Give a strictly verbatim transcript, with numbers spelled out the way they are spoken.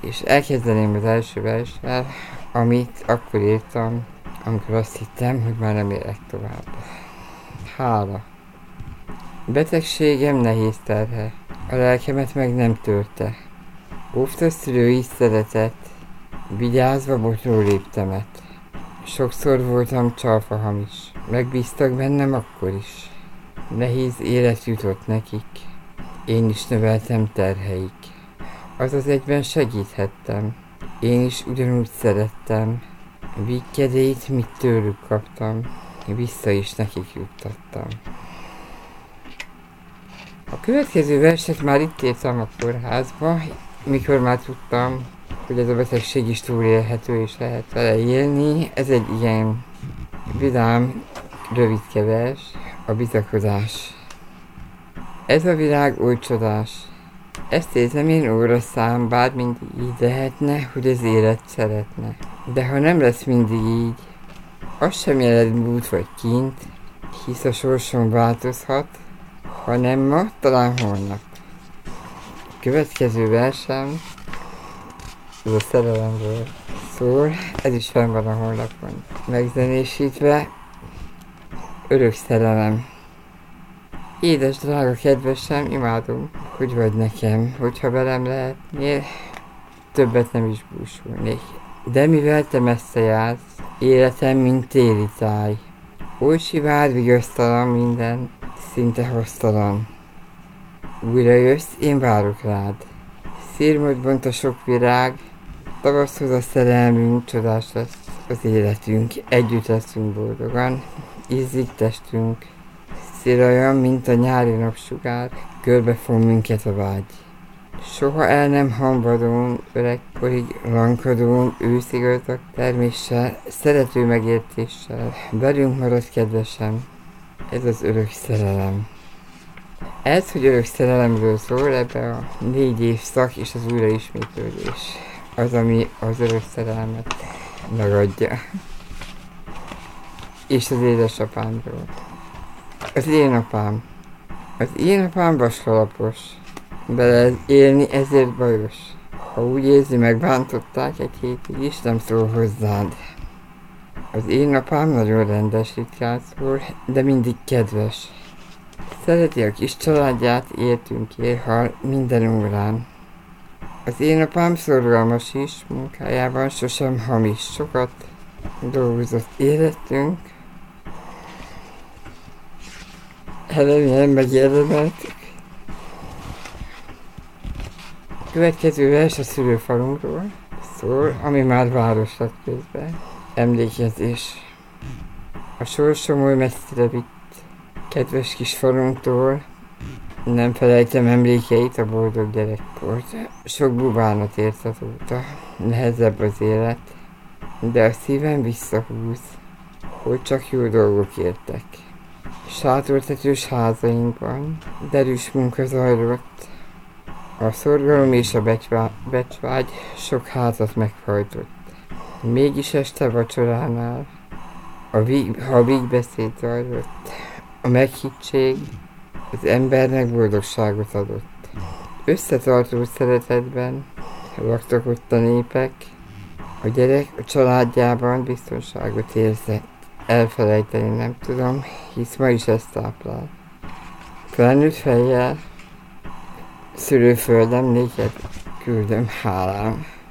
és elkezdeném az első verssel, amit akkor írtam, amikor azt hittem, hogy már nem élek tovább. Hála. Betegségem nehéz terhe, a lelkemet meg nem törte. Óvta szülői szeretet, vigyázva botró léptemet. Sokszor voltam csalfa hamis, megbíztak bennem akkor is. Nehéz élet jutott nekik, én is növeltem terheik. Azaz egyben segíthettem, én is ugyanúgy szerettem. Vígkedélyt, mit tőlük kaptam, vissza is nekik juttattam. A következő verset már itt írtam a kórházba, mikor már tudtam, hogy ez a betegség is túlélhető és lehet vele élni. Ez egy ilyen vidám, rövidke vers, a bizakodás. Ez a világ oly csodás. Ezt érzem én óraszám, bár mindig így lehetne, hogy az élet szeretne. De ha nem lesz mindig így, az sem jelent múlt vagy kint, hisz a sorsom változhat, ha nem ma, talán holnap. A következő versem, ez a szerelemről szól, ez is fenn van a honlapon. Megzenésítve, örök szerelem. Édes, drága kedvesem, imádom, hogy vagy nekem, hogyha velem lehetnél, többet nem is búsulnék. De mivel te messze jársz, életem, mint téli táj. Oly sivád, vigasztalan minden, szinte hoztalan. Újra jössz, én várok rád. Szírmot bont a sok virág, tavaszhoz a szerelmünk, csodás lesz az életünk, együtt leszünk boldogan, izzik testünk. Szél olyan, mint a nyári napsugár, körbefon minket a vágy. Soha el nem hamvadón, öregkorig lankadón, őszigazdag terméssel, szerető megértéssel, velünk marad kedvesem, ez az örök szerelem. Ez, hogy örök szerelemről szól, ebbe a négy évszak és az újraismétlődés, az, ami az örök szerelmet megadja. És az édesapámról. Az én apám. Az én apám vaskalapos. Bele élni ezért bajos. Ha úgy érzi, megbántották egy hétig is, nem szól hozzád. Az én apám nagyon rendes, ritkán szól, de mindig kedves. Szereti a kis családját, értünk ér, hal minden órán. Az én apám szorgalmas is, munkájában sosem hamis, sokat dolgozott életünk. Remélem megérdemeltük. Következő vers a szülőfalunkról szól, ami már város lett közben. Emlékezés. A sorsom oly messzire vitt, kedves kis falunktól, nem felejtem emlékeit a boldog gyerekkort. Sok bubánat ért azóta, nehezebb az élet, de a szívem visszahúz, hogy csak jó dolgok értek. Sátortetős házainkban derűs munka zajlott, a szorgalom és a becsvá- becsvágy sok házat meghajtott. Mégis este vacsoránál, a víg, ha a vígbeszéd zajlott, a meghittség az embernek boldogságot adott. Összetartó szeretetben laktak ott a népek, a gyerek a családjában biztonságot érzett. Elfelejteni nem tudom, hisz ma is ezt táplál. Felnőtt fejjel, szülőföldem, néked küldöm hálám.